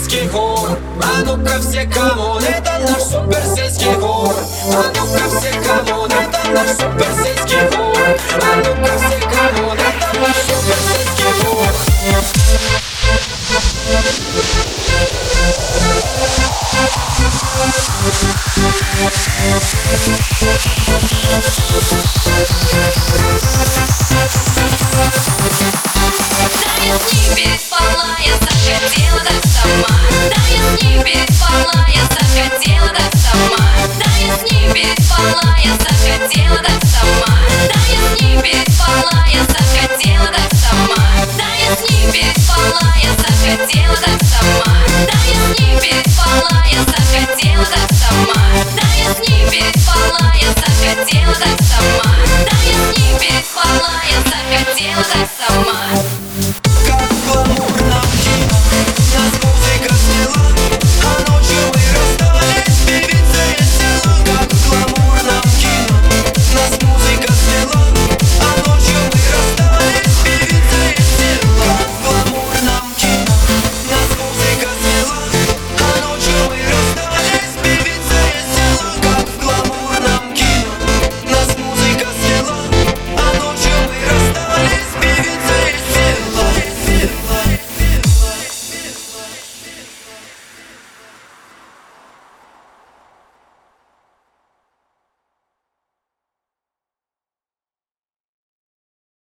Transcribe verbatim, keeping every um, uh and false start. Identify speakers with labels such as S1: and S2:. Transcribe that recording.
S1: суперсельский хор. А ну-ка все, камон, это наш суперсельский хор. А ну-ка все, камон, это наш суперсельский хор. А ну-ка все, камон, это наш суперсельский хор.
S2: Да я с ним переспала, я захотела так сама. Да я с ним переспала, я захотела так сама. Да я с ним переспала, я захотела так